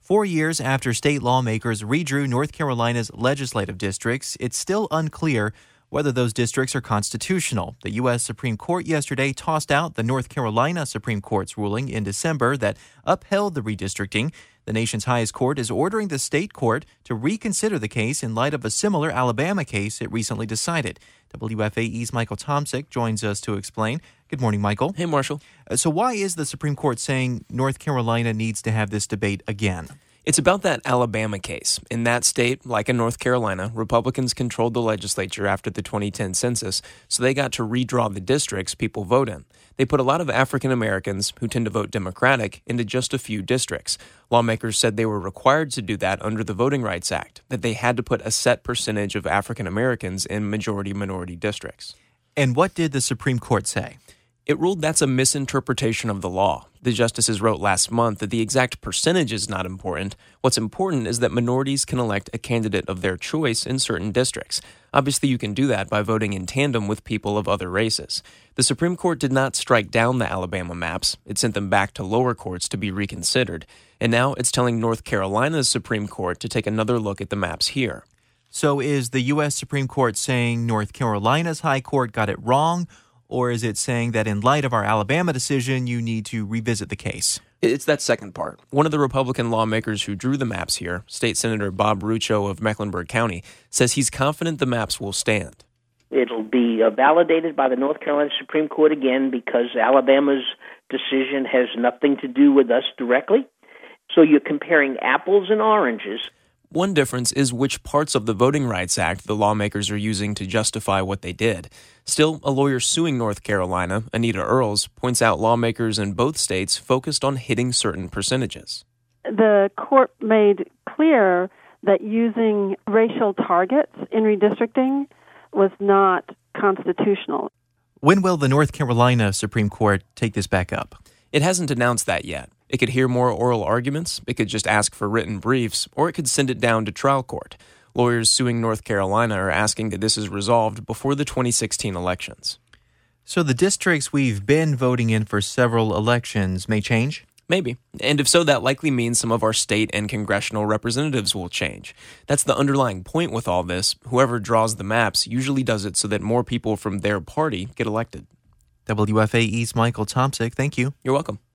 4 years after state lawmakers redrew North Carolina's legislative districts, it's still unclear whether those districts are constitutional. The U.S. Supreme Court yesterday tossed out the North Carolina Supreme Court's ruling in December that upheld the redistricting. The nation's highest court is ordering the state court to reconsider the case in light of a similar Alabama case it recently decided. WFAE's Michael Tomsic joins us to explain. Good morning, Michael. Hey, Marshall. So why is the Supreme Court saying North Carolina needs to have this debate again? It's about that Alabama case. In that state, like in North Carolina, Republicans controlled the legislature after the 2010 census, so they got to redraw the districts people vote in. They put a lot of African Americans, who tend to vote Democratic, into just a few districts. Lawmakers said they were required to do that under the Voting Rights Act, that they had to put a set percentage of African Americans in majority-minority districts. And what did the Supreme Court say? It ruled that's a misinterpretation of the law. The justices wrote last month that the exact percentage is not important. What's important is that minorities can elect a candidate of their choice in certain districts. Obviously, you can do that by voting in tandem with people of other races. The Supreme Court did not strike down the Alabama maps. It sent them back to lower courts to be reconsidered. And now it's telling North Carolina's Supreme Court to take another look at the maps here. So is the U.S. Supreme Court saying North Carolina's high court got it wrong? Or is it saying that in light of our Alabama decision, you need to revisit the case? It's that second part. One of the Republican lawmakers who drew the maps here, State Senator Bob Rucho of Mecklenburg County, says he's confident the maps will stand. It'll be validated by the North Carolina Supreme Court again because Alabama's decision has nothing to do with us directly. So you're comparing apples and oranges. One difference is which parts of the Voting Rights Act the lawmakers are using to justify what they did. Still, a lawyer suing North Carolina, Anita Earls, points out lawmakers in both states focused on hitting certain percentages. The court made clear that using racial targets in redistricting was not constitutional. When will the North Carolina Supreme Court take this back up? It hasn't announced that yet. It could hear more oral arguments, it could just ask for written briefs, or it could send it down to trial court. Lawyers suing North Carolina are asking that this is resolved before the 2016 elections. So the districts we've been voting in for several elections may change? Maybe. And if so, that likely means some of our state and congressional representatives will change. That's the underlying point with all this. Whoever draws the maps usually does it so that more people from their party get elected. WFAE's Michael Tomsic, thank you. You're welcome.